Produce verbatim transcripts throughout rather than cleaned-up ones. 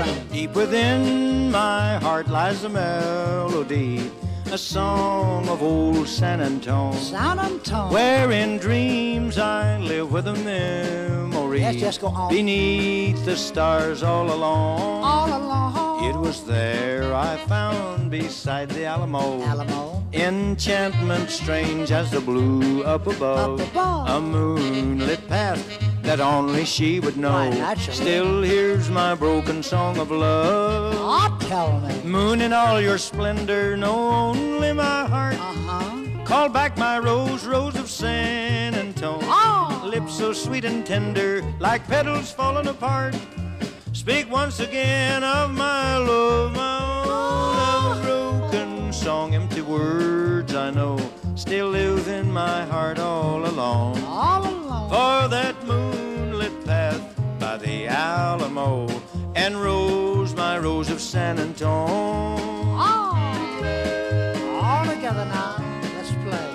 train. Deep within my heart lies a melody, a song of old San Antone. San Antone. Where in dreams I live with a memory. Yes, just go on. Beneath the stars all alone. All along. It was there I found beside the Alamo. Alamo. Enchantment strange as the blue up above. Up above. A moonlit path that only she would know. Why, naturally. Still hears my broken song of love. Oh, tell me. Moon in all your splendor, know only my heart. Uh-huh. Call back my rose, rose of San Antone. Oh. Lips so sweet and tender, like petals falling apart. Speak once again of my love, my own broken song. Empty words I know still live in my heart all alone. All along. For that moonlit path by the Alamo, and rose, my rose of San Antone. Oh. All together now. Let's play.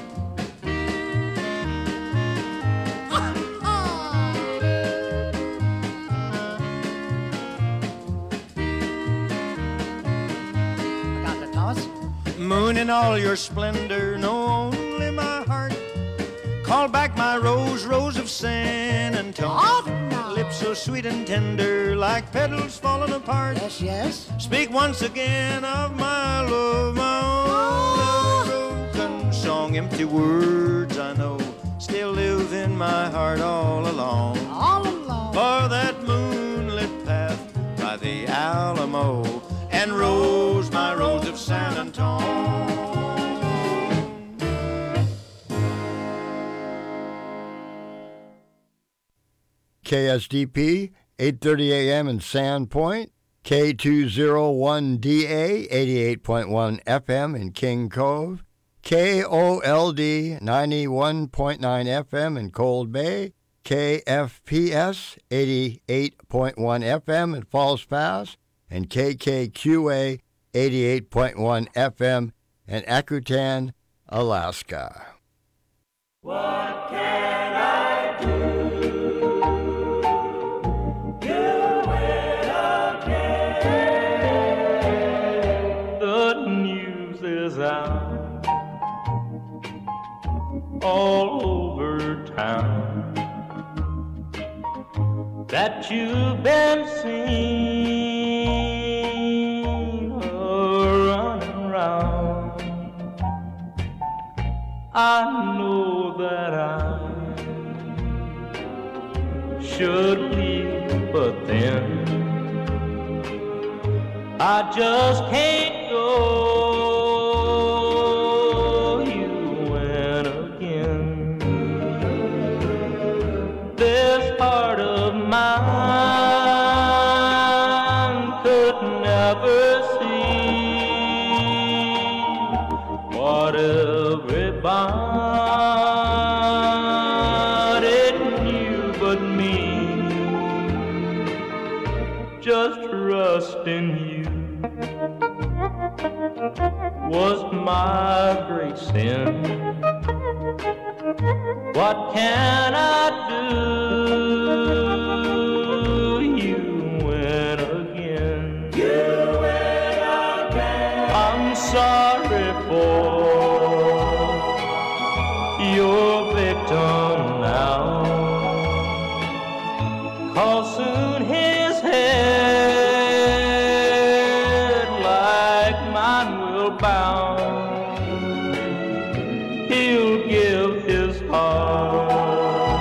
Moon in all your splendor, know only my heart. Call back my rose, rose of San Antone. Oh, no. Lips so sweet and tender, like petals falling apart. Yes, yes. Speak once again of my love, my own broken song. Empty words I know still live in my heart all along. All along. For that moonlit path by the Alamo, and rose, my rose of San Antone. K S D P, eight thirty A M in Sandpoint, K two oh one D A, eighty-eight point one F M in King Cove, K O L D, ninety-one point nine F M in Cold Bay, K F P S, eighty-eight point one F M in Falls Pass, and K K Q A, eighty-eight point one F M in Akutan, Alaska. What can I do? You win again. The news is out all over town that you've been seen running around. I know that I should leave, but then I just can't go. You win again. This heart of mine could never see what everybody knew but me. Just trust in you was my great sin. What can I do? You win again. You win again. I'm sorry for your victim now, 'cause soon his head like mine will bow. He'll give his heart,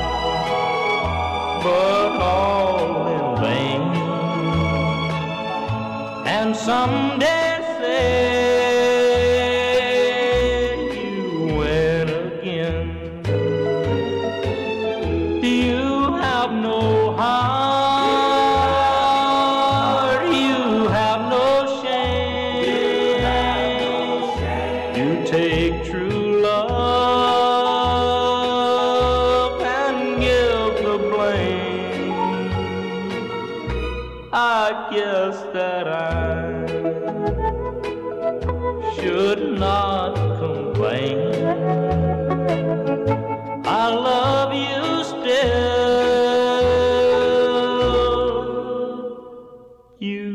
but all in vain, and someday say you win again. You have no heart, you have no shame. You take true love and give the blame. I guess that I should not complain. I love you still. You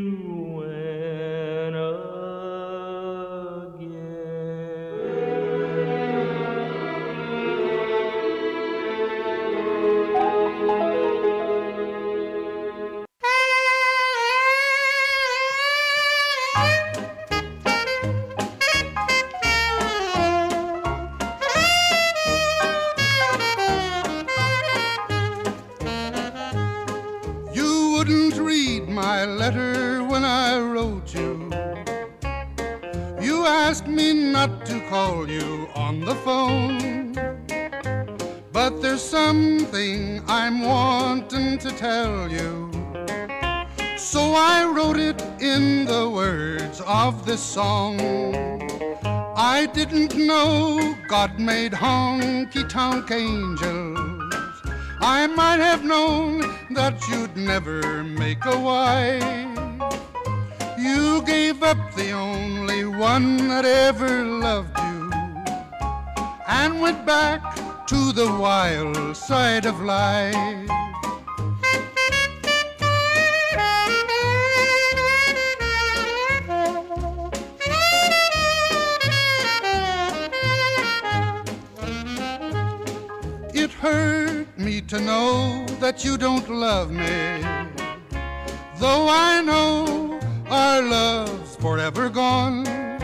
when I wrote you. You asked me not to call you on the phone, but there's something I'm wanting to tell you. So I wrote it in the words of this song. I didn't know God made honky-tonk angels. I might have known that you'd never make a wife. You gave up the only one that ever loved you and went back to the wild side of life. It hurt me to know that you don't love me, though I know our love's forever gone.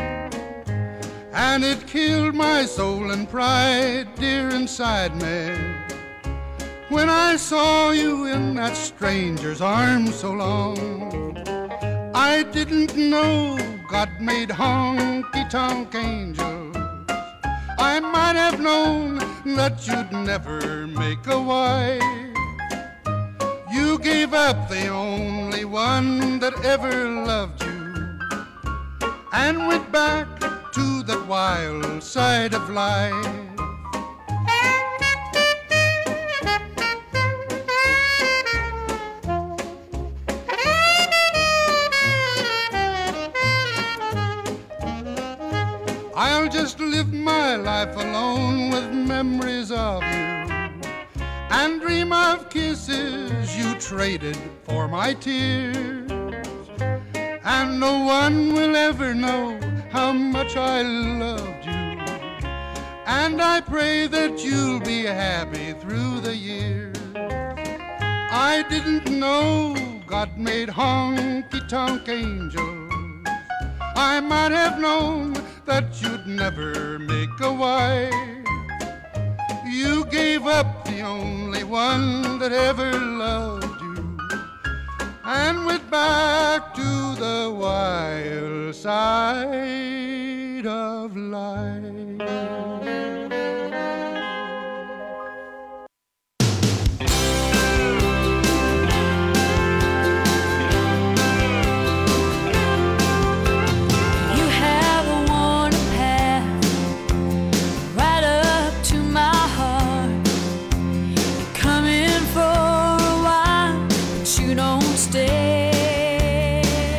And it killed my soul and pride dear inside me when I saw you in that stranger's arms so long. I didn't know God made honky-tonk angels. I might have known that you'd never make a wife. You gave up the only one that ever loved you and went back to the wild side of life. I'll just live my life alone with memories of you and dream of kisses you traded for my tears. And no one will ever know how much I loved you, and I pray that you'll be happy through the years. I didn't know God made honky-tonk angels. I might have known that you'd never make a wife. You gave up the only one that ever loved you and went back to the wild side of life. Stay.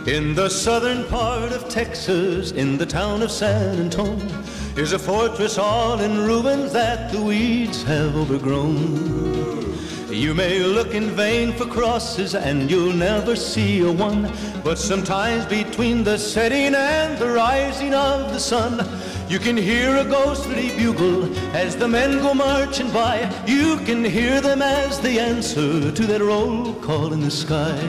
In the southern part of Texas, in the town of San Antonio, is a fortress all in ruins that the weeds have overgrown. You may look in vain for crosses and you'll never see a one, but sometimes between the setting and the rising of the sun, you can hear a ghostly bugle as the men go marching by. You can hear them as they answer to that roll call in the sky.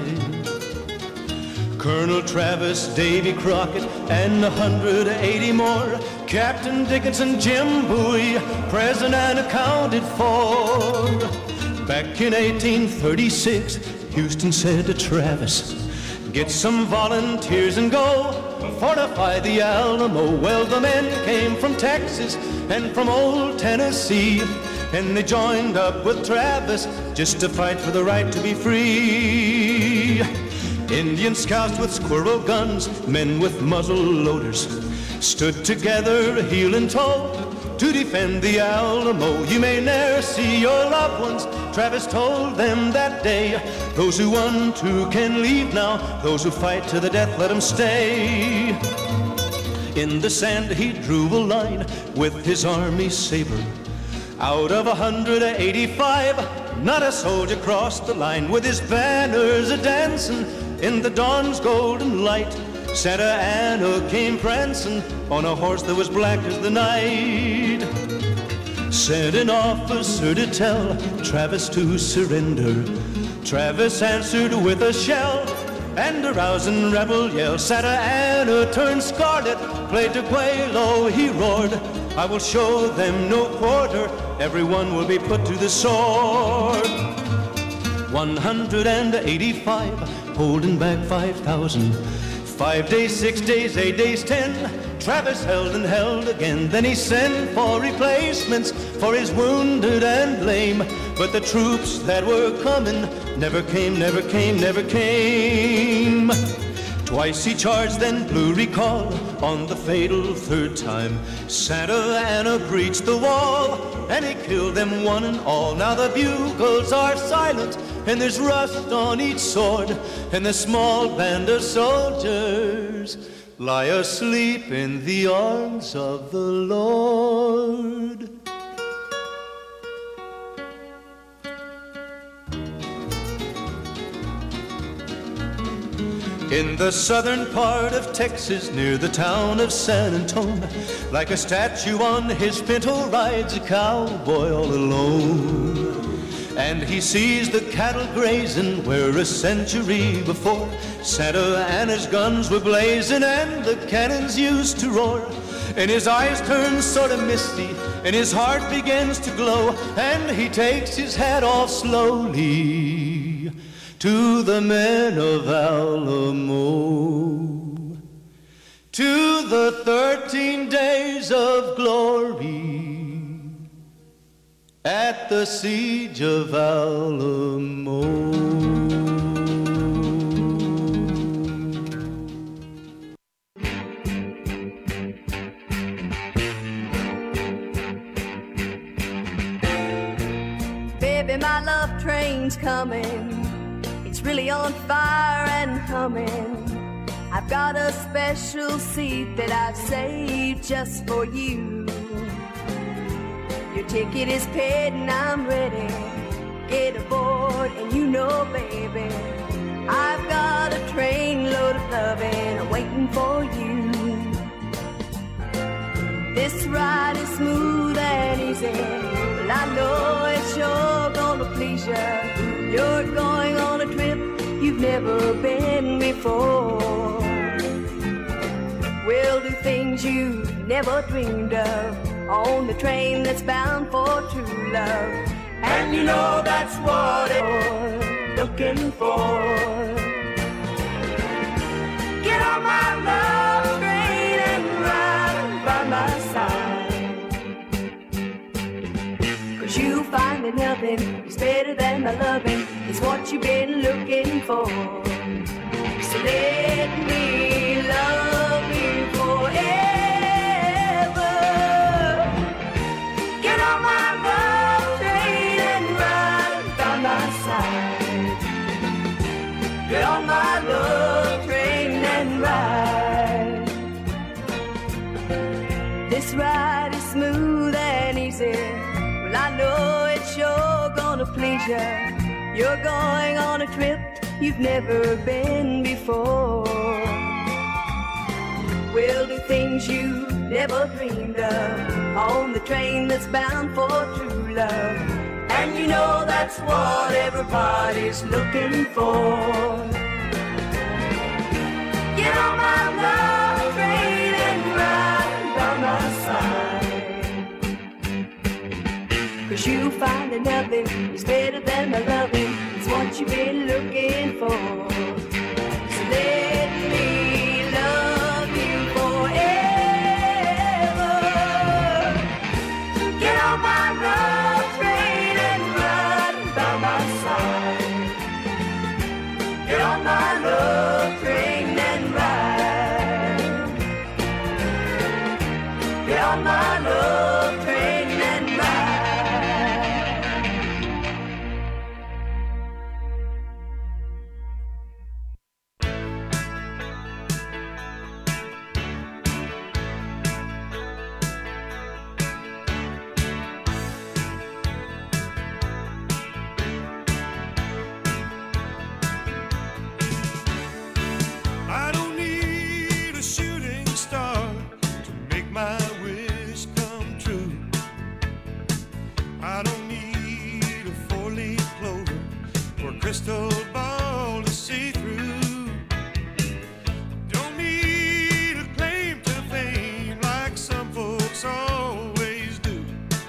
Colonel Travis, Davy Crockett, and a hundred eighty more, Captain Dickinson, Jim Bowie, present and accounted for. Back in eighteen thirty-six, Houston said to Travis, get some volunteers and go fortify the Alamo. Well, the men came from Texas and from old Tennessee, and they joined up with Travis just to fight for the right to be free. Indian scouts with squirrel guns, men with muzzle loaders, stood together heel and toe to defend the Alamo. You may ne'er see your loved ones, Travis told them that day. Those who want to can leave now, those who fight to the death, let them stay. In the sand he drew a line with his army saber. Out of one hundred eighty-five, not a soldier crossed the line. With his banners a-dancing in the dawn's golden light, Santa Anna came prancing on a horse that was black as the night. Sent an officer to tell Travis to surrender. Travis answered with a shell and a rousing rebel yell. Santa Anna turned scarlet, played to Quelo, he roared, I will show them no quarter, everyone will be put to the sword. one hundred eighty-five, holding back five thousand. Five days, six days, eight days, ten, Travis held and held again. Then he sent for replacements for his wounded and lame. But the troops that were coming never came, never came, never came. Twice he charged, then blew recall. On the fatal third time, Santa Anna breached the wall, and he killed them one and all. Now the bugles are silent, and there's rust on each sword, and the small band of soldiers lie asleep in the arms of the Lord. In the southern part of Texas, near the town of San Antonio, like a statue on his pinto rides a cowboy all alone. And he sees the cattle grazing where a century before Santa Anna's guns were blazing and the cannons used to roar. And his eyes turn sort of misty and his heart begins to glow, and he takes his hat off slowly to the men of Alamo, to the thirteen days of glory at the siege of Alamo. Baby, my love train's coming. It's really on fire and humming. I've got a special seat that I've saved just for you. Your ticket is paid and I'm ready. Get aboard and you know, baby, I've got a train load of loving waiting for you. This ride is smooth and easy, but I know it's sure gonna please you. You're going on a trip you've never been before. We'll do things you've never dreamed of on the train that's bound for true love. And you know that's what you're looking for. Get on my love train and ride by my side. Cause you'll find that nothing is better than my loving. It's what you've been looking for. So let me love you forever. Get on my love train and ride by my side. Get on my love train and pleasure. You're going on a trip you've never been before. We'll do things you never dreamed of on the train that's bound for true love. And you know that's what everybody's looking for. Get on my love train and ride by my side. Cause you'll find that nothing is better than my loving. It's what you've been looking for. So let me love you forever. Get on my love train and ride by my side. Get on my love train and ride. Get on my love train and ride. I don't need a shooting star to make my wish come true. I don't need a four-leaf clover or a crystal ball to see through. Don't need a claim to fame like some folks always do.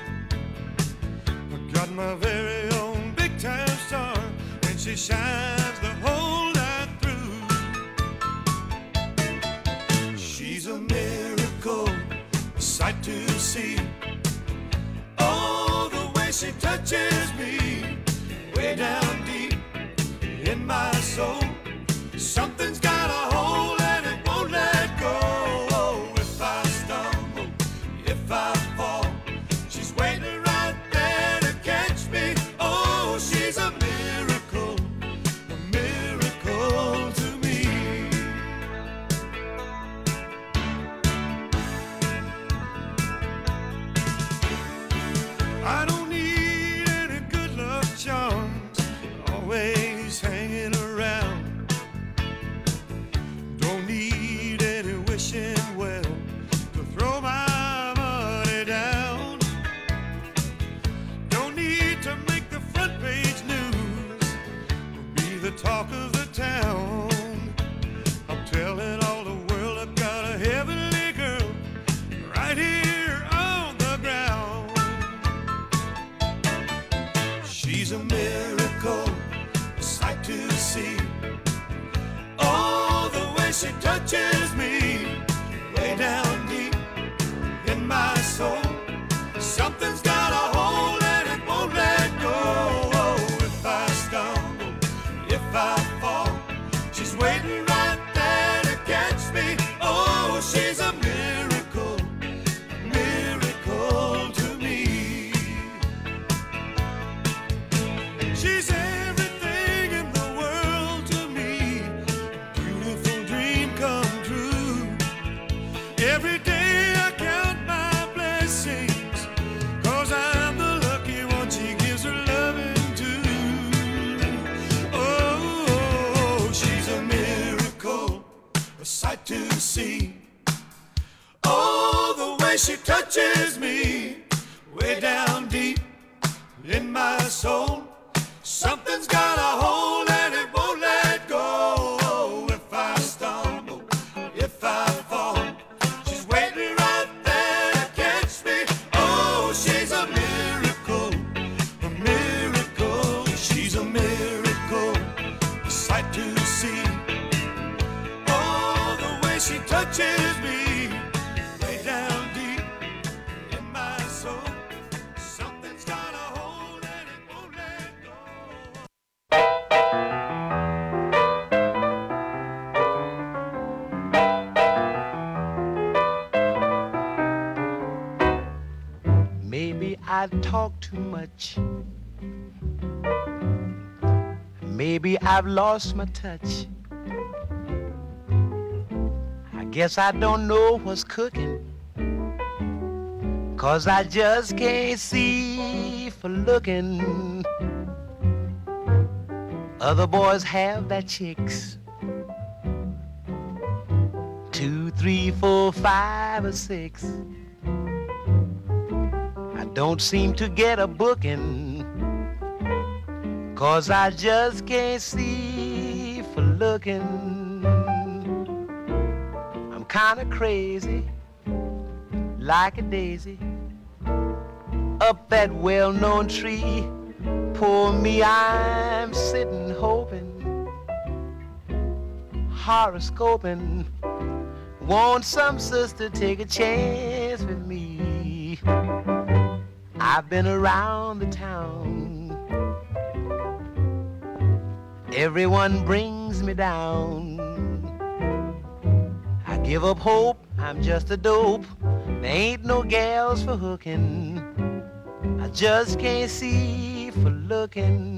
I got my very own big-time star, and she shines the whole night through. She's a miracle, a sight to see. Oh, the way she touches me, way down deep in my soul. Something's got a hold and it won't let go. If I stumble, if I fall, she's waiting right there to catch me. Oh, she's a miracle, a miracle to me. I don't need any good luck charms, always hanging around. Don't need any wishing well to throw my money down. Don't need to make the front page news or be the talk of the town. I'm telling all the world I've got a heavenly girl right here on the ground. She's a miracle, a sight to see. Oh, the way she touches me, way down deep in my soul. Something's got a hold and it won't let go. If I stumble, if I fall, she's waiting right there to catch me. Oh, she's a miracle, a miracle to me. She's everything in the world to me, beautiful dream come true. Every day I count my blessings, cause I'm the lucky one she gives her loving to. Oh, she's a miracle, a sight to see. Oh, the way she touches me, way down deep in my soul. Something's got a hold and it won't let go. If I stumble, if I fall, she's waiting right there to catch me. Oh, she's a miracle, a miracle. She's a miracle, a sight to see. Oh, the way she touches me, way down deep in my soul. Something's got a hold and it won't let go. Maybe I talk too much. Maybe I've lost my touch. I guess I don't know what's cooking, 'cause I just can't see for looking. Other boys have their chicks. Two, three, four, five, or six. I don't seem to get a booking, 'cause I just can't see for looking. I'm kinda crazy, like a daisy, up that well-known tree. Poor me, I'm sitting hoping, horoscoping. Want some sister take a chance with me? I've been around the town. Everyone brings me down. I give up hope, I'm just a dope. There ain't no gals for hooking. I just can't see for looking.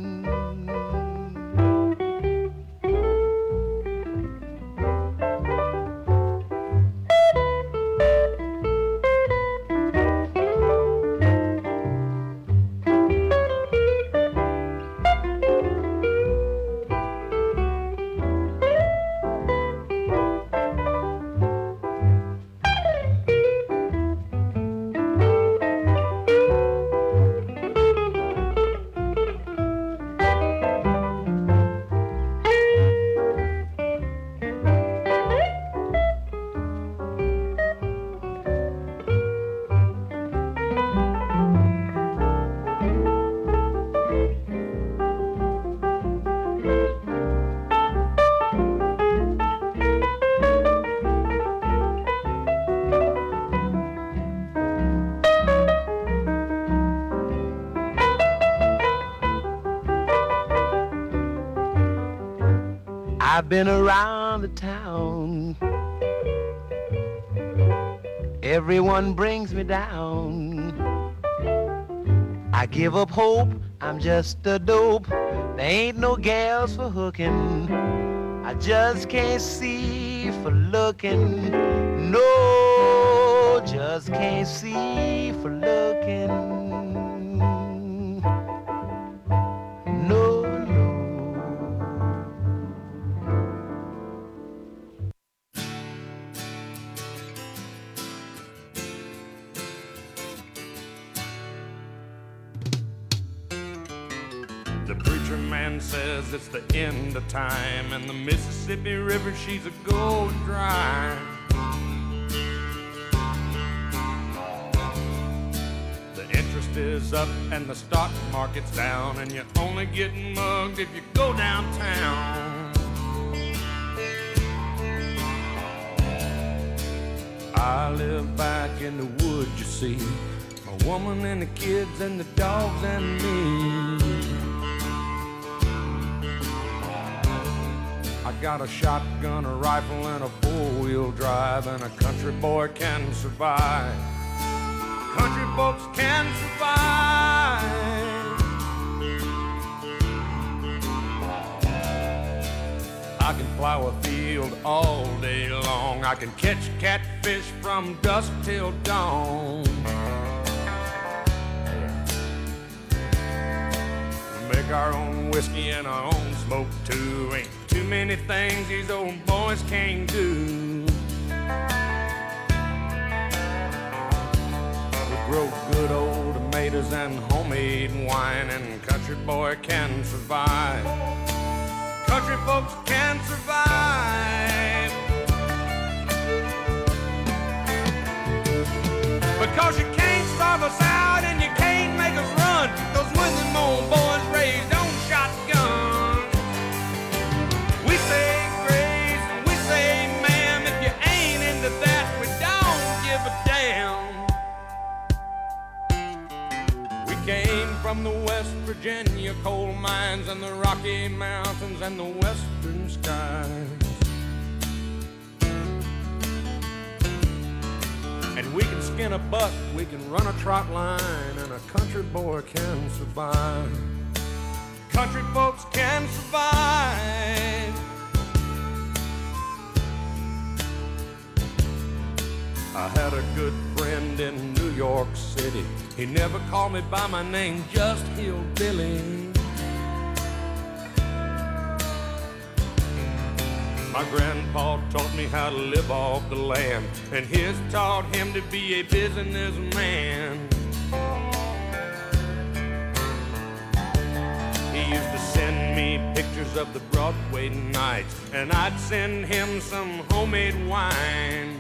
I've been around the town. Everyone brings me down. I give up hope, I'm just a dope. There ain't no gals for hooking. I just can't see for looking. No, just can't see for looking. No, no. The preacher man says it's the end of time, and the Mississippi River, she's a going dry. The interest is up and the stock market's down, and you're only getting mugged if you go downtown. I live back in the woods, you see, my woman and the kids and the dogs and me. I got a shotgun, a rifle, and a four-wheel drive, and a country boy can survive. Country folks can survive. I can plow a field all day long. I can catch catfish from dusk till dawn. Make our own whiskey and our own smoke too. Ain't too many things these old boys can't do. We grow good old tomatoes and homemade wine, and country boy can survive. Country folks can survive. Because you can't starve us out and you can't make us run. Those when them old boys raised on shotgun. We say grace and we say ma'am. If you ain't into that, we don't give a damn. We came from the West Virginia coal mines and the Rocky Mountains and the western skies. And we can skin a buck, we can run a trot line, and a country boy can survive. Country folks can survive. I had a good friend in New York City. He never called me by my name, just Hillbilly. My grandpa taught me how to live off the land, and his taught him to be a businessman. He used to send me pictures of the Broadway nights, and I'd send him some homemade wine.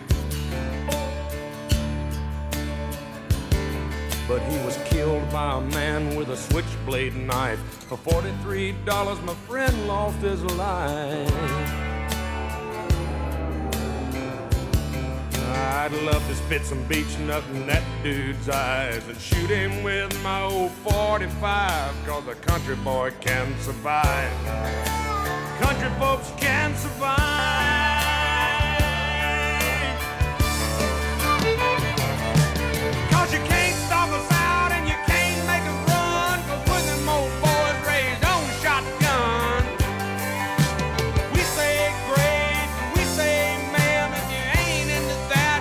But he was killed by a man with a switchblade knife. For forty-three dollars, my friend lost his life. I'd love to spit some beach nut in that dude's eyes and shoot him with my old forty-five, cause a country boy can survive. Country folks can survive. Cause you can't stop us out and you can't make us run, cause we're them old boys raised on shotgun. We say great, we say ma'am, if you ain't into that,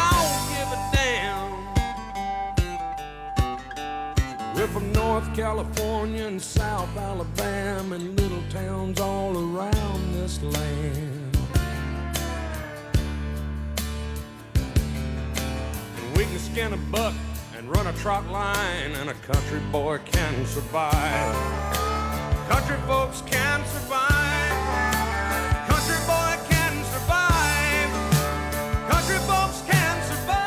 we don't give a damn. We're from North California and South Alabama and little towns all around this land. And we can skin a buck and run a trot line, and a country boy can survive. Country folks can survive. Country boy can survive. Country folks can survive.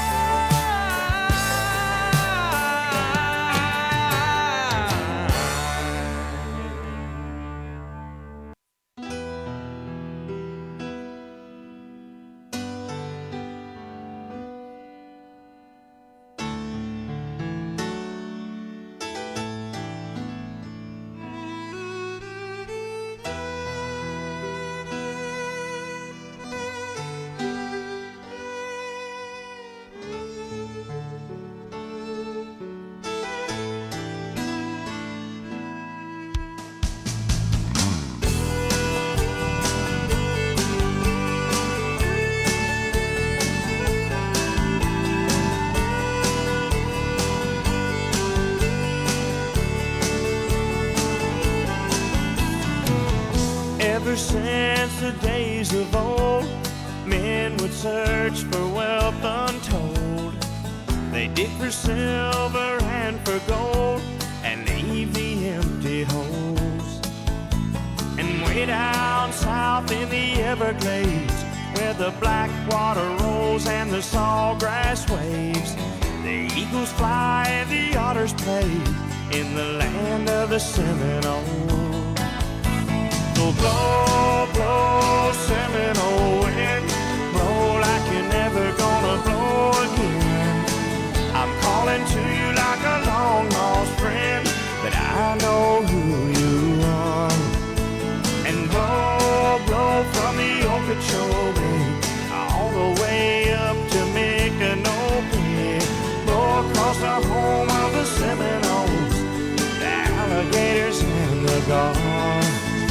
Ever since the days of old, men would search for wealth untold. They dig for silver and for gold and leave the empty holes. And way down south in the Everglades, where the black water rolls and the sawgrass waves, the eagles fly and the otters play in the land of the Seminoles. So blow, blow, Seminole wind, blow like you're never gonna blow again. I'm calling to you like a long lost friend, but I know who you are. And blow, blow from the Okeechobee all the way up to Micanopy, blow across the home of the Seminoles, the alligators and the gulls.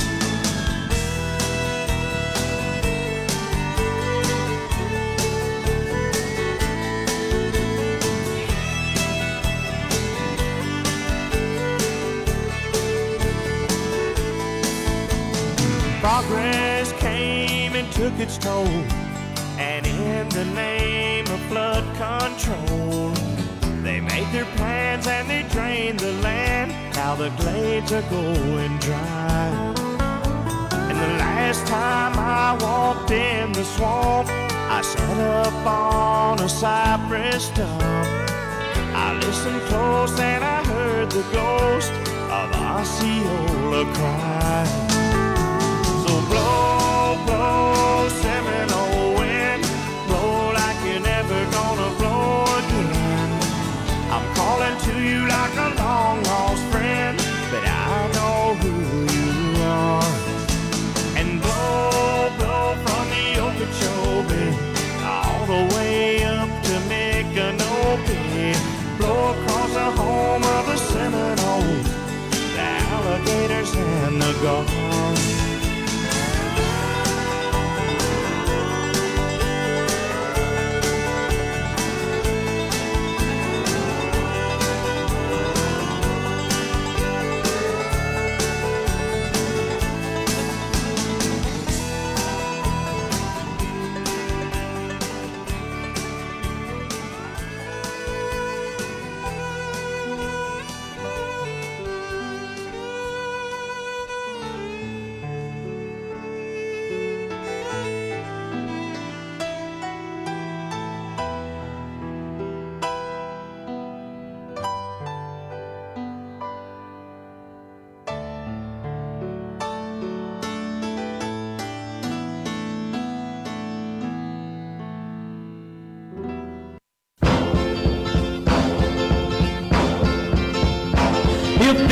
Progress came and took its toll, and in the name of flood control, they made their plans and they drained the land. Now the glades are going dry. And the last time I walked in the swamp, I sat up on a cypress stump. I listened close and I heard the ghost of Osceola cry. So blow, blow, Seminole wind, blow like you're never gonna blow again. I'm calling to you like a long lost friend, but I know who you are. And blow, blow from the Okeechobee all the way up to Micanopy, blow across the home of the Seminoles, the alligators and the gulls.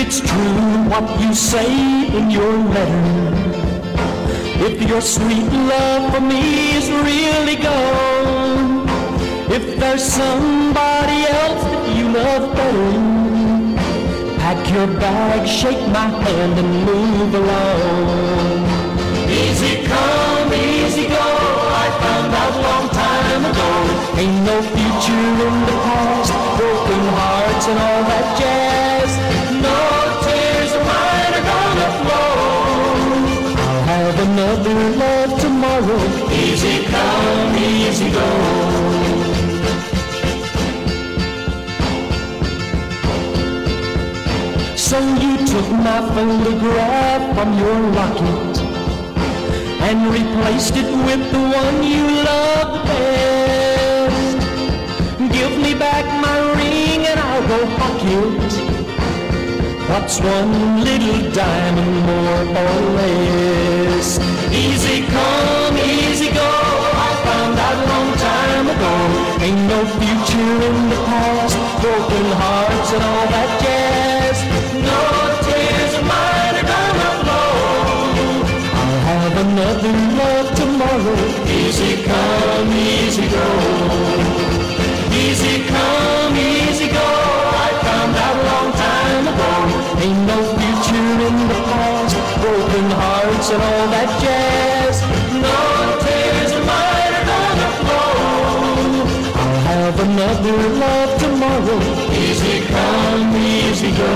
it's true what you say in your letter, if your sweet love for me is really gone, if there's somebody else that you love better, pack your bag, shake my hand and move along. Easy come, easy go, I found out a long time ago. Ain't no future in the past, broken hearts and all that jazz. No tears of mine are gonna flow. I'll have another love tomorrow. Easy come, easy go. So you took my photograph from your locket and replaced it with the one you love the best. Give me back my ring and I'll go hock it. What's one little diamond more or less? Easy come, easy go, I found out a long time ago. Ain't no future in the past, broken hearts and all that jazz. No tears of mine are gonna flow. I'll have another love tomorrow. Easy come, easy go. Easy come, easy go, I found out a long time ago. Ain't no future in the past, broken hearts and all that jazz. No tears of mine are gonna flow. I'll have another love tomorrow. Easy come, easy go.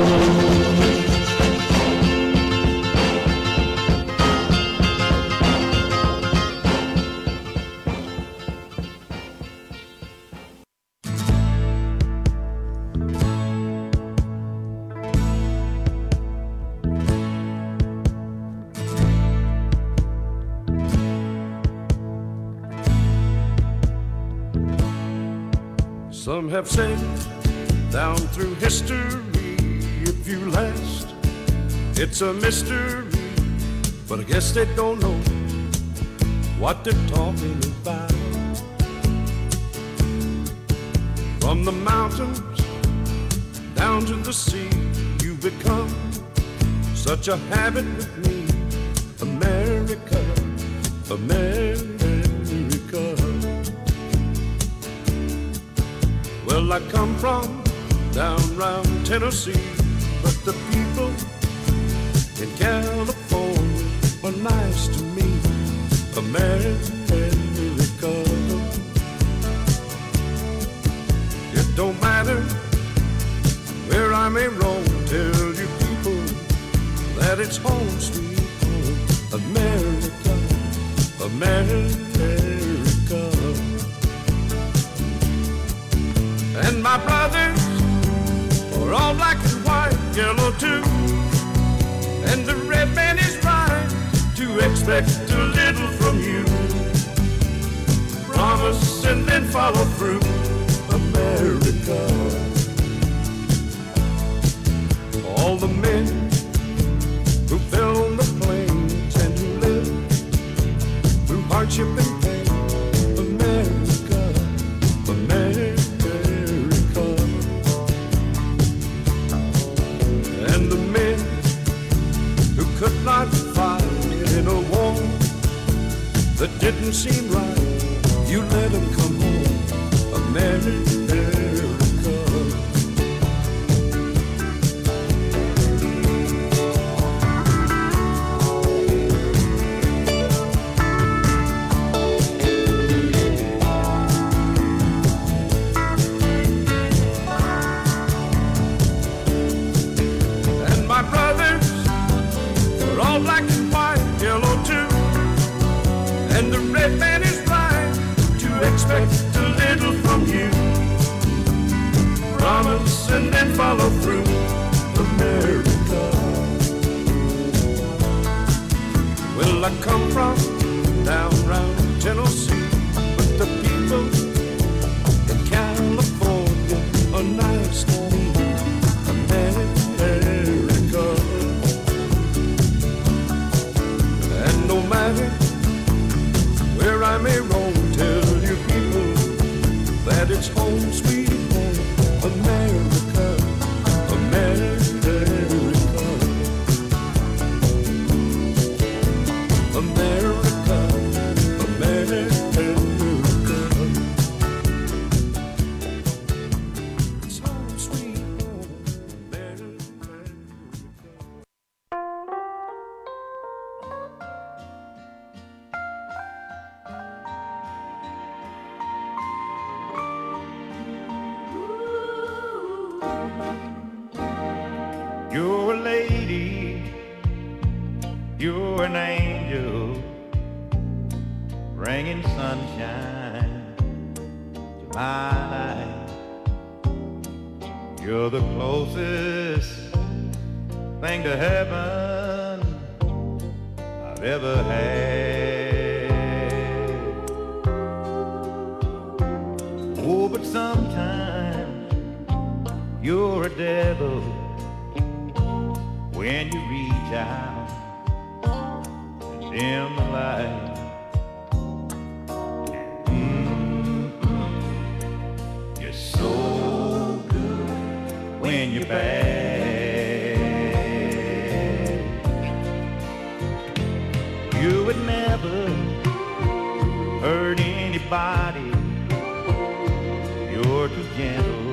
Some have said down through history, if you last, it's a mystery. But I guess they don't know what they're talking about. From the mountains down to the sea, you've become such a habit with me. America, America. Well, I come from down round Tennessee, but the people in California are nice to me. America. It don't matter where I may roam, tell you people that it's home sweet home. America, America. And my brothers are all black and white, yellow too. And the red man is right to expect a little from you. Promise and then follow through. America. All the men who fell on the plains and who lived through hardship and pain. America, America. And the men who could not fight in a war that didn't seem right, you let them come home. America. Black and white, yellow too, and the red man is right You're a lady, you're an angel, bringing sunshine to my life. You're the closest thing to heaven I've ever had. Oh, but sometimes you're a devil when you reach out and dim the light. Mm-mm. You're so good when you're bad. You would never hurt anybody. You're too gentle,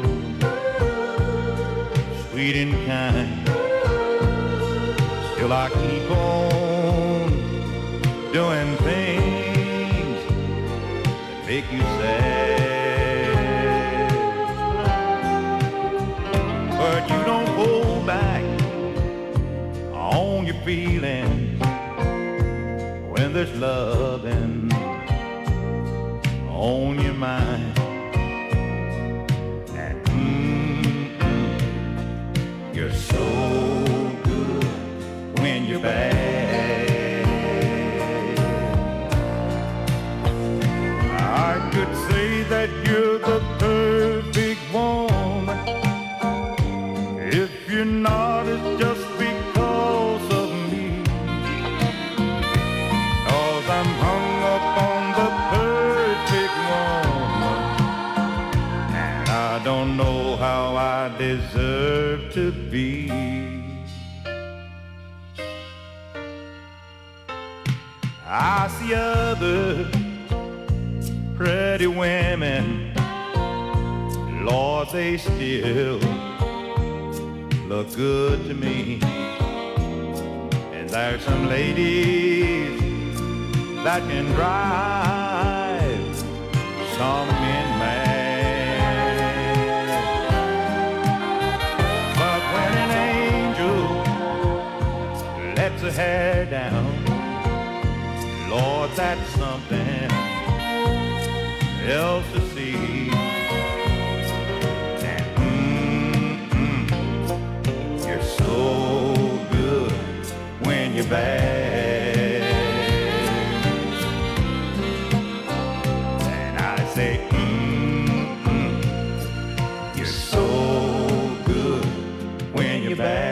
sweet and kind. Still I keep on doing things that make you sad. But you don't hold back on your feelings when there's loving on your mind. And mm-mm, you're so when you're bad. I could say that you're the perfect woman. If you're not, it's just because of me. 'Cause I'm hung up on the perfect woman, and I don't know how I deserve to be. I see other pretty women, Lord, they still look good to me. And there's some ladies that can drive some men mad. But when an angel lets her hair down, Lord, that's something else to see. And mm-mm, you're so good when you're bad. And I say, mm-mm, you're so good when you're bad.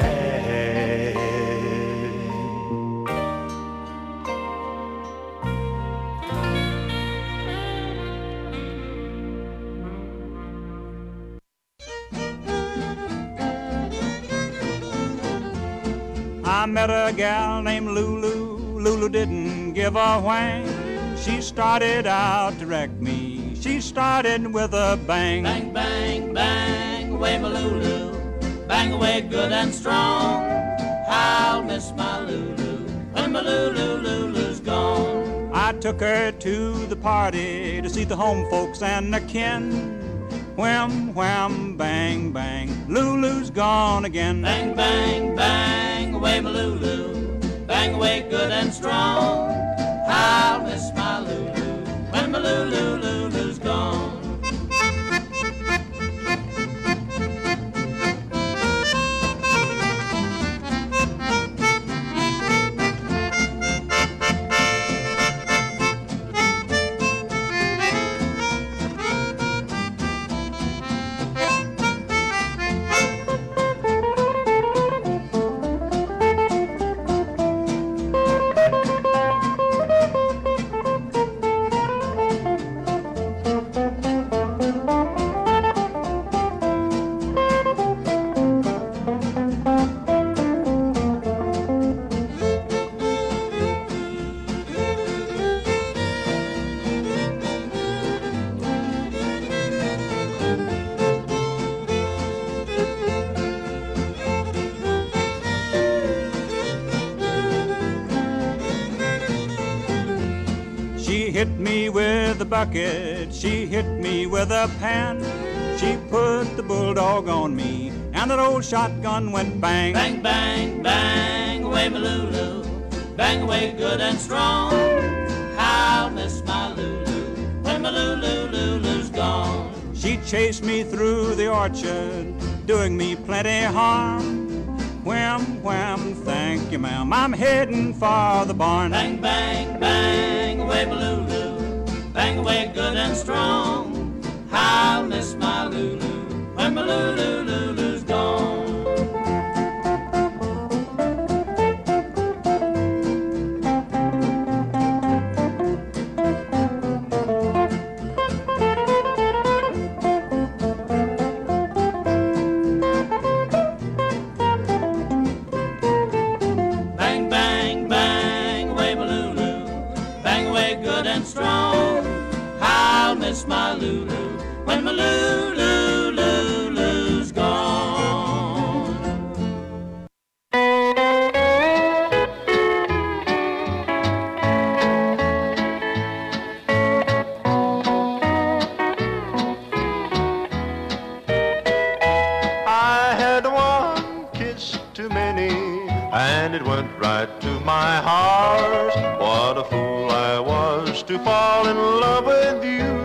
I met a gal named Lulu. Lulu didn't give a whang. She started out to wreck me. She started with a bang. Bang, bang, bang, away my Lulu. Bang away good and strong. I'll miss my Lulu when my Lulu, Lulu's gone. I took her to the party to see the home folks and the kin. Wham, wham, bang, bang, Lulu's gone again. Bang, bang, bang, away my Lulu. Bang away good and strong. I'll miss my Lulu when my Lulu, Lulu's gone. She hit me with a bucket, she hit me with a pan. She put the bulldog on me, and that old shotgun went bang. Bang, bang, bang away my Lulu, bang away good and strong. I'll miss my Lulu when my Lulu, Lulu's gone. She chased me through the orchard, doing me plenty harm. Wham, wham, thank you, ma'am, I'm heading for the barn. Bang, bang, bang away my Lulu, bang away good and strong. I'll miss my Lulu when my Lulu, Lulu's gone. Bang, bang, bang away my Lulu, bang away good and strong. I'll miss my Lulu when my Lulu, Lulu's gone. I had one kiss too many, and it went right to my heart. What a fool I was to fall in love with you.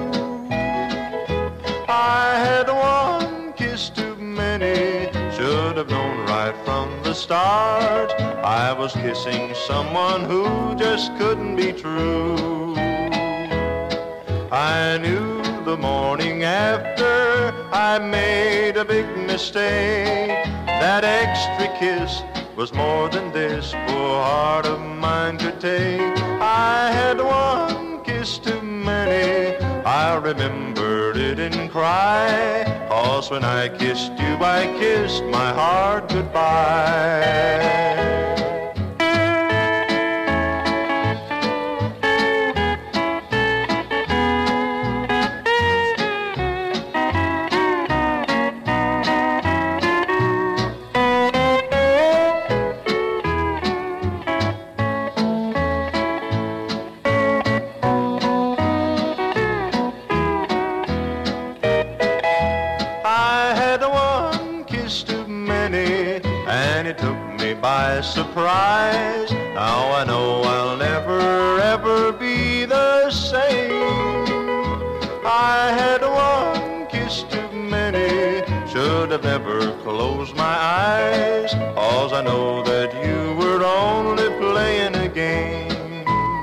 I had one kiss too many, should have known right from the start. I was kissing someone who just couldn't be true. I knew the morning after I made a big mistake. That extra kiss was more than this poor heart of mine could take. I had one kiss too many, I remembered it and cried, 'cause when I kissed you, I kissed my heart goodbye. By surprise, now I know I'll never ever be the same. I had one kiss too many, should have never closed my eyes, 'cause I know that you were only playing a game.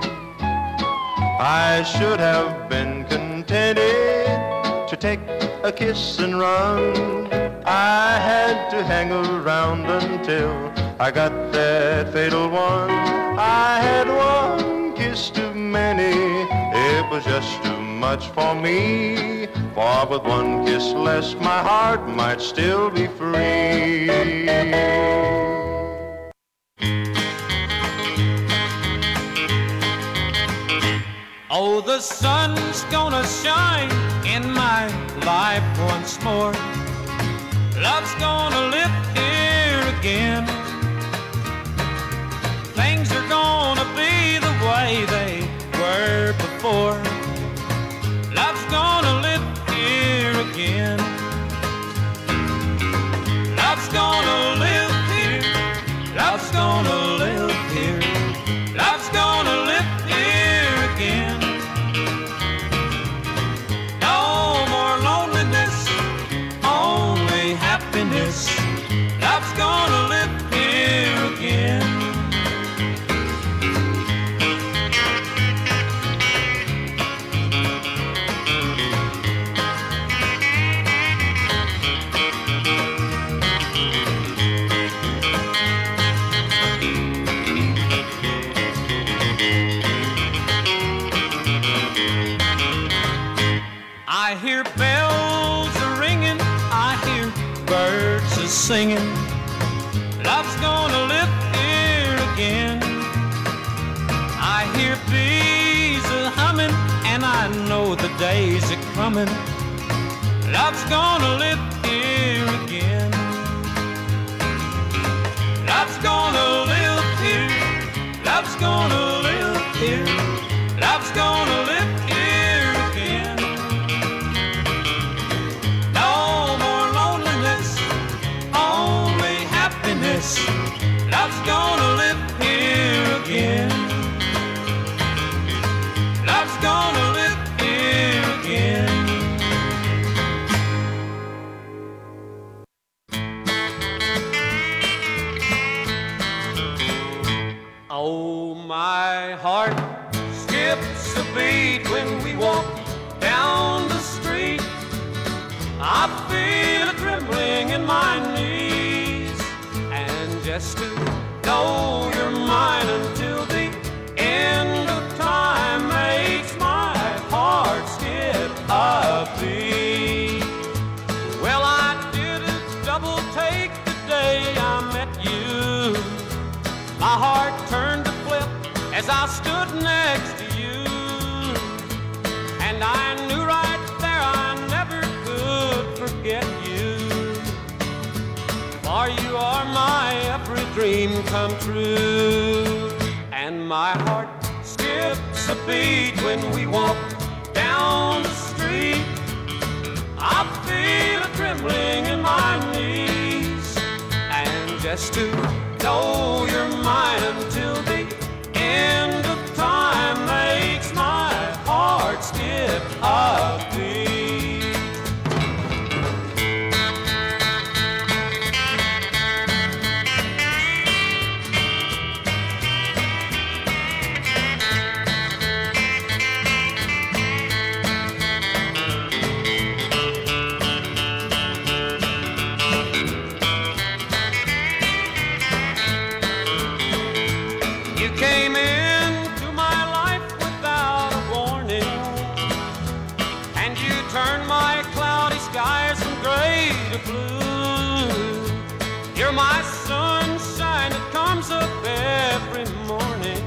I should have been contented to take a kiss and run. I had to hang around until I got that fatal one. I had one kiss too many, it was just too much for me. For with one kiss less, my heart might still be free. Oh, the sun's gonna shine in my life once more. Love's gonna live here again. Things are gonna be the way they were before. Love's gonna live here again. Love's gonna live here. Love's gonna live here. Love's gonna live here again. No more loneliness, only happiness. Love's gonna live here again. I hear bells a-ringing, I hear birds a-singing. Love's gonna live here again. I hear bees a-humming, and I know the days are coming. Love's gonna live here again. Love's gonna live here. Love's gonna live here. Love's gonna live here again. No more loneliness, Love's gonna live here again. Love's gonna live here again. Oh, my heart skips a beat when we walk down the street. I feel a trembling in my knees, and just to know you're mine until the end of time makes my heart skip a beat. Well, I did a double take the day I met you. My heart turned to flip as I stood next to you, and I knew right there I never could forget you. For you are my every dream come true, and my heart skips a beat when we walk down the street. I feel a trembling in my knees, and just to know you're mine until the end of time makes my heart skip a beat. You're my sunshine that comes up every morning.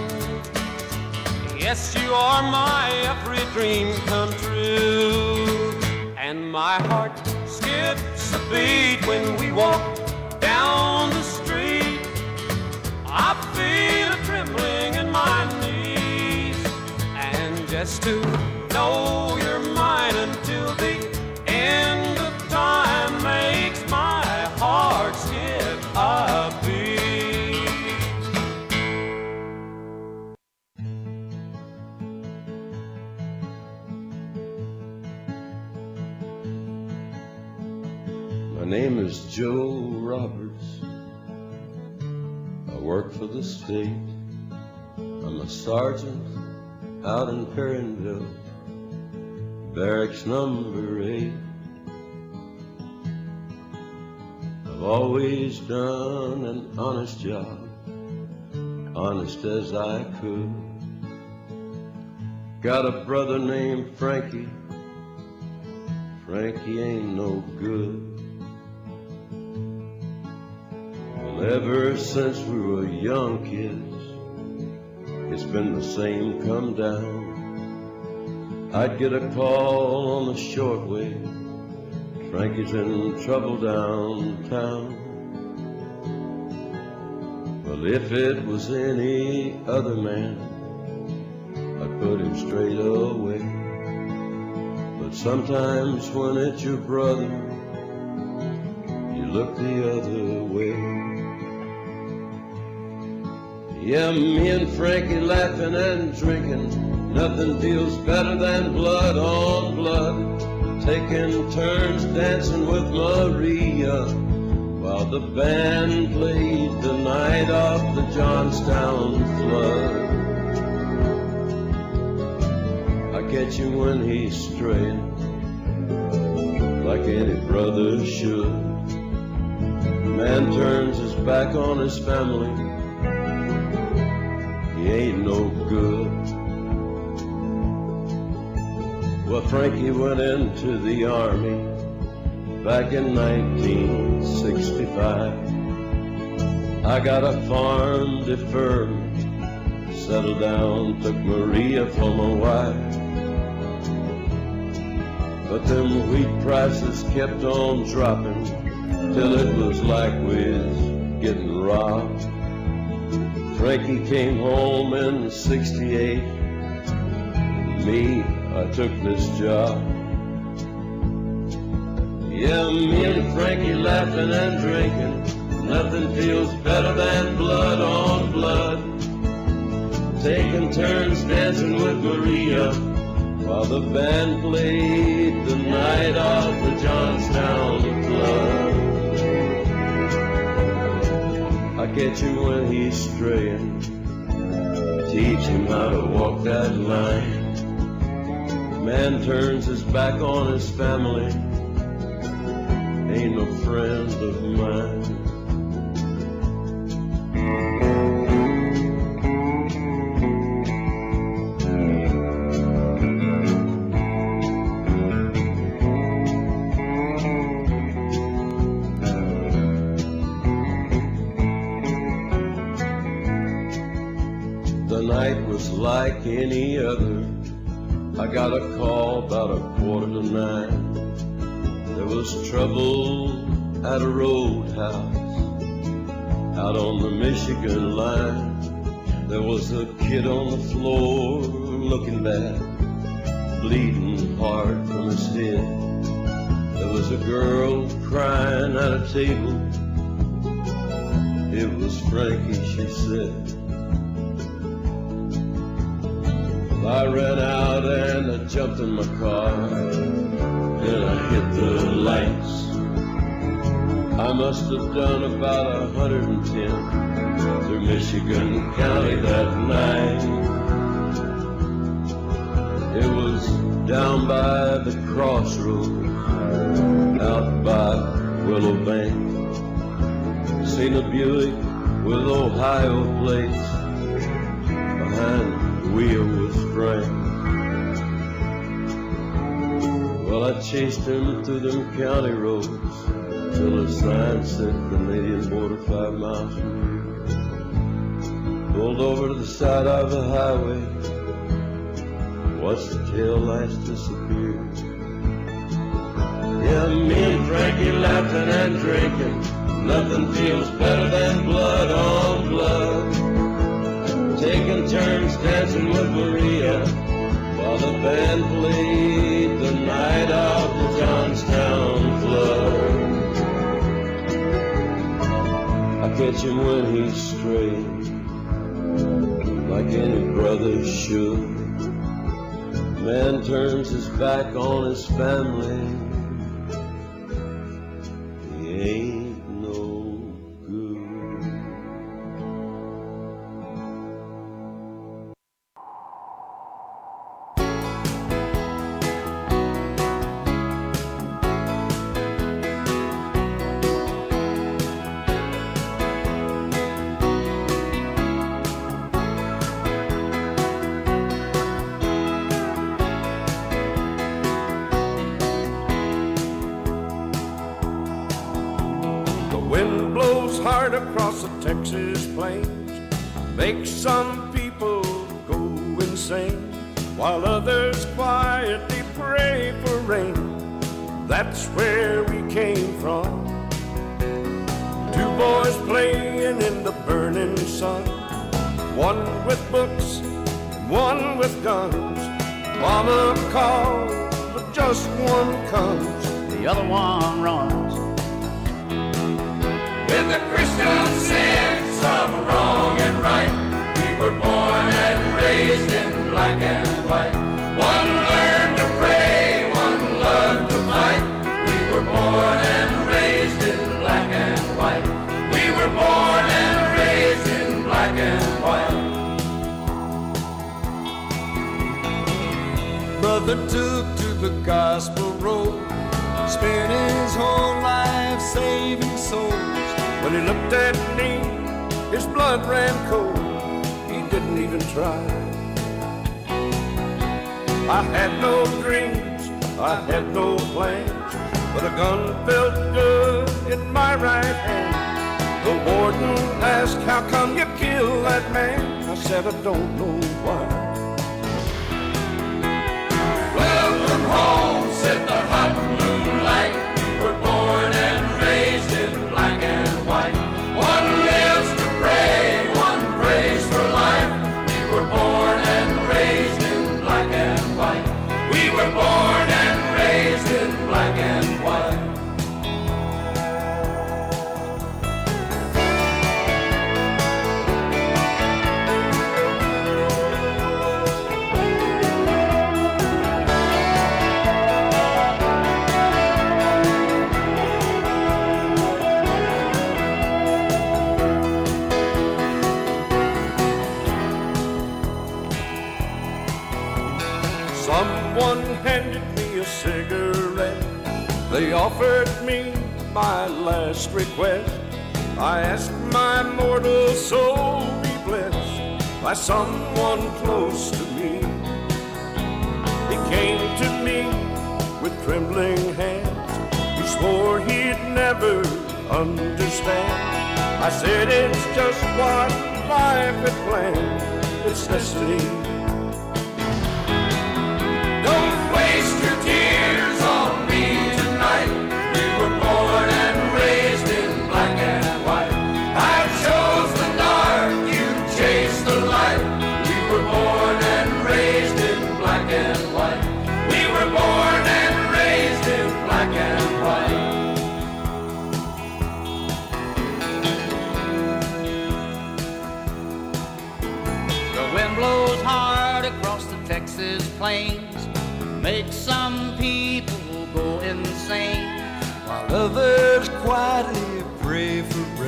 Yes, you are my every dream come true, and my heart skips a beat when we walk down the street. I feel a trembling in my knees, and just to know you're mine until the end of time makes my heart skip a beat. My name is Joe Roberts. I work for the state. I'm a sergeant out in Perrineville, barracks number eight. I've always done an honest job, honest as I could. Got a brother named Frankie. Frankie ain't no good. Well, ever since we were young kids, it's been the same come down. I'd get a call on the shortwave, Frankie's in trouble downtown. Well, if it was any other man, I'd put him straight away. But sometimes when it's your brother, you look the other way. Yeah, me and Frankie laughing and drinking, nothing feels better than blood on blood. Taking turns dancing with Maria while the band played the night of the Johnstown flood. I catch him when he's straying, like any brother should. The man turns his back on his family, he ain't no good. Well, Frankie went into the army back in nineteen sixty-five. I got a farm deferred, settled down, took Maria for my wife. But them wheat prices kept on dropping till it was like we was getting robbed. Frankie came home in sixty-eight, me, I took this job. Yeah, me and Frankie laughing and drinking, Nothing feels better than blood on blood. Taking turns dancing with Maria while the band played the night of the Johnstown Flood. I catch him when he's straying, teach him how to walk that line. Man turns his back on his family, ain't no friend of mine. The night was like any other. I got a call about a quarter to nine. There was trouble at a roadhouse out on the Michigan line. There was a kid on the floor looking bad, bleeding hard from his head. There was a girl crying at a table. It was Frankie, she said. I ran out and I jumped in my car and I hit the lights. I must have done about a hundred and ten through Michigan County that night. It was down by the crossroads, out by Willow Bank. Seen a Buick with Ohio plates, behind the wheel was Frank. Well, I chased him through them county roads till the sign said Canadian border five miles from here. Pulled over to the side of the highway, watched the tail lights disappear. Yeah, me and Frankie laughing and drinking, nothing feels better than blood on blood. Taking turns dancing with Maria while the band played the night of the Johnstown Flood. I catch him when he's straying, like any brother should. Man turns his back on his family, he ain't no good. Hard across the Texas plains, makes some people go insane, while others quietly pray for rain. That's where we came from. Two boys playing in the burning sun, one with books and one with guns. Mama calls, but just one comes, the other one runs. With the Christian sense of wrong and right, we were born and raised in black and white. One learned to pray, one learned to fight. We were born and raised in black and white. We were born and raised in black and white. Brother took to the gospel road, spent his whole life saving souls. When he looked at me, his blood ran cold. He didn't even try. I had no dreams, I had no plans, but a gun felt good in my right hand. The warden asked, how come you killed that man? I said, I don't know why. Welcome home, said the hot moonlight. We were born and raised in black and white. One lives to pray, one prays for life. We were born and raised in black and white. We were born and raised in black and white. cigarette. They offered me my last request. I asked my mortal soul be blessed by someone close to me. He came to me with trembling hands. He swore he'd never understand. I said it's just what life had planned. It's destiny. Don't waste your tears on me tonight. We were born and raised in black and white. I chose the dark, you chased the light. We were born and raised in black and white. We were born and raised in black and white. The wind blows hard across the Texas plains, makes some people go insane, while others quietly pray for